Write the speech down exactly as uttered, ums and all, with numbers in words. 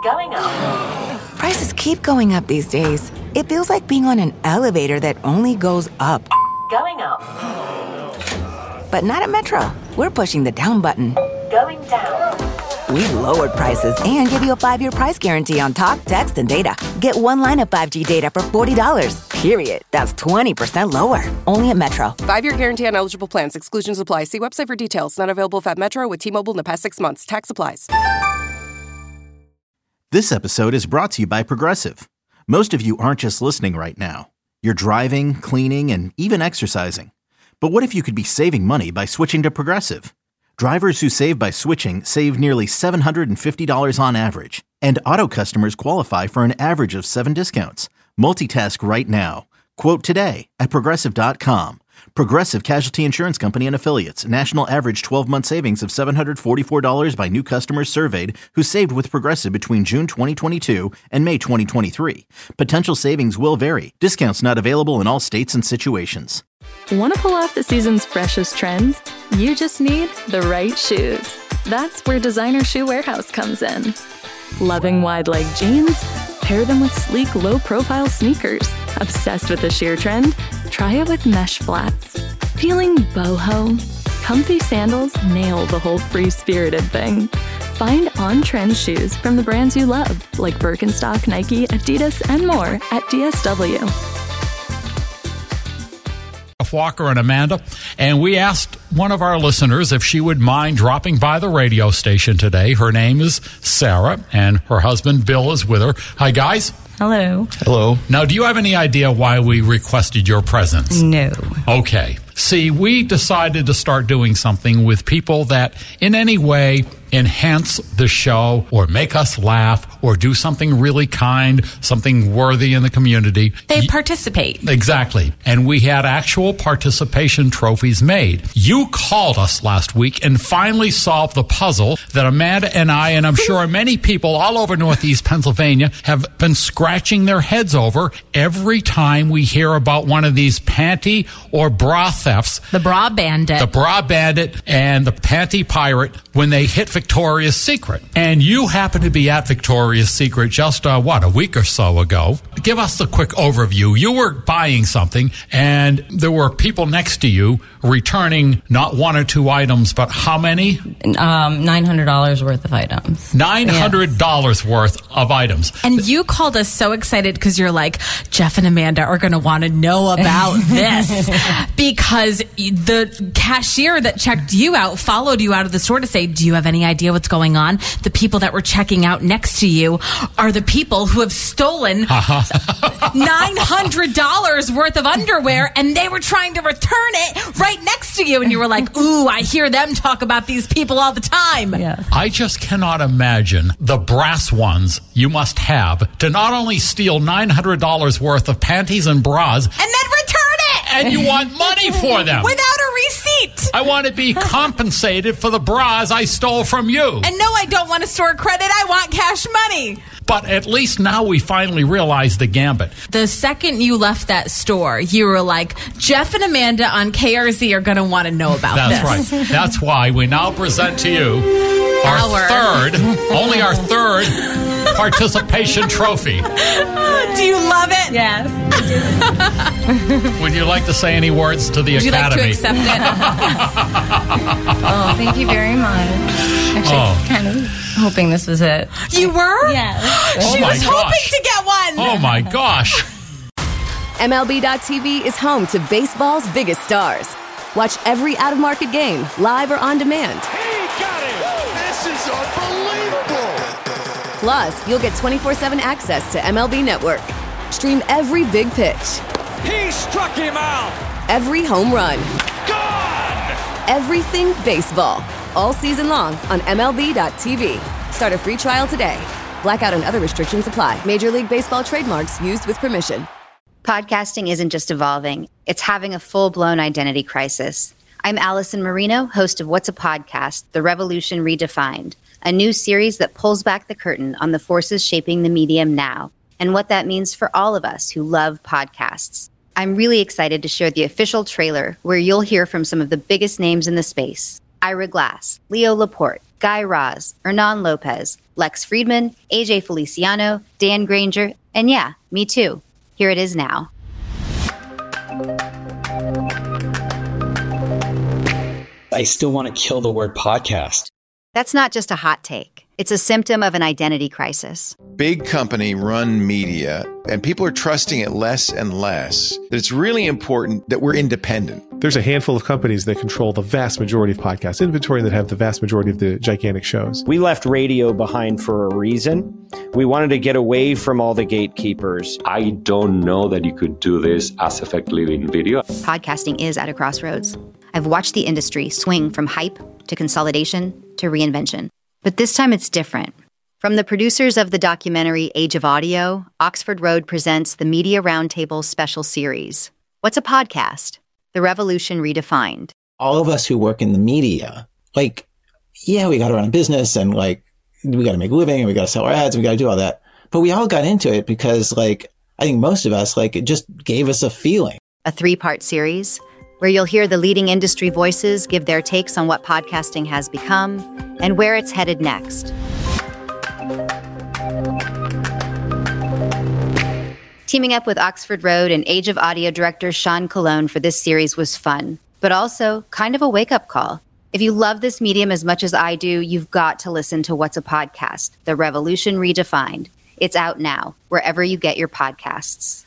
Going up. Prices keep going up these days. It feels like being on an elevator that only goes up. Going up. But not at Metro. We're pushing the down button. Going down. We've lowered prices and give you a five-year price guarantee on talk, text, and data. Get one line of five G data for forty dollars. Period. That's twenty percent lower. Only at Metro. Five-year guarantee on eligible plans. Exclusions apply. See website for details. Not available at Metro with T-Mobile in the past six months. Tax applies. This episode is brought to you by Progressive. Most of you aren't just listening right now. You're driving, cleaning, and even exercising. But what if you could be saving money by switching to Progressive? Drivers who save by switching save nearly seven hundred fifty dollars on average. And auto customers qualify for an average of seven discounts. Multitask right now. Quote today at Progressive dot com. Progressive Casualty Insurance Company and Affiliates. National average twelve-month savings of seven hundred forty-four dollars by new customers surveyed who saved with Progressive between June twenty twenty-two and May twenty twenty-three. Potential savings will vary. Discounts not available in all states and situations. Want to pull off the season's freshest trends? You just need the right shoes. That's where Designer Shoe Warehouse comes in. Loving wide leg jeans? Pair them with sleek, low-profile sneakers. Obsessed with the sheer trend? Try it with mesh flats. Feeling boho? Comfy sandals nail the whole free-spirited thing. Find on-trend shoes from the brands you love, like Birkenstock, Nike, Adidas, and more at D S W. Walker and Amanda, and we asked one of our listeners if she would mind dropping by the radio station today. Her name is Sarah, and her husband Bill is with her. Hi, guys. Hello. Hello. Now, do you have any idea why we requested your presence? No. Okay. See, we decided to start doing something with people that in any way enhance the show or make us laugh or do something really kind, something worthy in the community. They Y- participate. Exactly. And we had actual participation trophies made. You called us last week and finally solved the puzzle that Amanda and I, and I'm sure many people all over Northeast Pennsylvania, have been scratching their heads over every time we hear about one of these panty or bra thefts. The bra bandit. The bra bandit and the panty pirate when they hit Victoria's Secret. And you happen to be at Victoria's Secret just, uh, what, a week or so ago. Give us a quick overview. You were buying something, and there were people next to you returning not one or two items, but how many? Um, nine hundred dollars worth of items. nine hundred dollars yeah. worth of items. And you called us so excited because you're like, Jeff and Amanda are going to want to know about this. Because the cashier that checked you out followed you out of the store to say, do you have any idea what's going on? The people that were checking out next to you are the people who have stolen nine hundred dollars worth of underwear, and they were trying to return it right next to you. And you were like, ooh, I hear them talk about these people all the time. Yeah. I just cannot imagine the brass ones you must have to not only steal nine hundred dollars worth of panties and bras, and then return it! And you want money for them. Without a receipt. I want to be compensated for the bras I stole from you. And no, I don't want to store credit. I want cash money. But at least now we finally realize the gambit. The second you left that store, you were like, Jeff and Amanda on K R Z are going to want to know about That's this. right. That's why we now present to you our Our. third, only our third participation trophy. Do you love it? Yes. Would you like to say any words to the Would Academy? you like to accept it? Oh, thank you very much. Actually, Oh. kind of hoping this was it. You were? Yes. She Oh my was hoping gosh. to get one. Oh my gosh. M L B dot T V is home to baseball's biggest stars. Watch every out-of-market game, live or on demand. He got it! This is unbelievable! Plus, you'll get twenty-four seven access to M L B Network. Stream every big pitch, He struck him out! every home run, Gone! everything baseball. All season long on M L B dot T V. Start a free trial today. Blackout and other restrictions apply. Major League Baseball trademarks used with permission. Podcasting isn't just evolving, it's having a full-blown identity crisis. I'm Allison Marino, host of What's a Podcast? The Revolution Redefined, a new series that pulls back the curtain on the forces shaping the medium now and what that means for all of us who love podcasts. I'm really excited to share the official trailer where you'll hear from some of the biggest names in the space. Ira Glass, Leo Laporte, Guy Raz, Hernan Lopez, Lex Friedman, A J Feliciano, Dan Granger, and yeah, me too. Here it is now. I still want to kill the word podcast. That's not just a hot take. It's a symptom of an identity crisis. Big company run media, and people are trusting it less and less. That it's really important that we're independent. There's a handful of companies that control the vast majority of podcast inventory that have the vast majority of the gigantic shows. We left radio behind for a reason. We wanted to get away from all the gatekeepers. I don't know that you could do this as effectively in video. Podcasting is at a crossroads. I've watched the industry swing from hype to consolidation to reinvention. But this time it's different. From the producers of the documentary Age of Audio, Oxford Road presents the Media Roundtable special series. What's a podcast? The Revolution Redefined. All of us who work in the media, like, yeah, we got to run a business and like, we got to make a living and we got to sell our ads and we got to do all that. But we all got into it because like, I think most of us, like, it just gave us a feeling. A three-part series where you'll hear the leading industry voices give their takes on what podcasting has become and where it's headed next. Teaming up with Oxford Road and Age of Audio director Sean Colon for this series was fun, but also kind of a wake-up call. If you love this medium as much as I do, you've got to listen to What's a Podcast? The Revolution Redefined. It's out now, wherever you get your podcasts.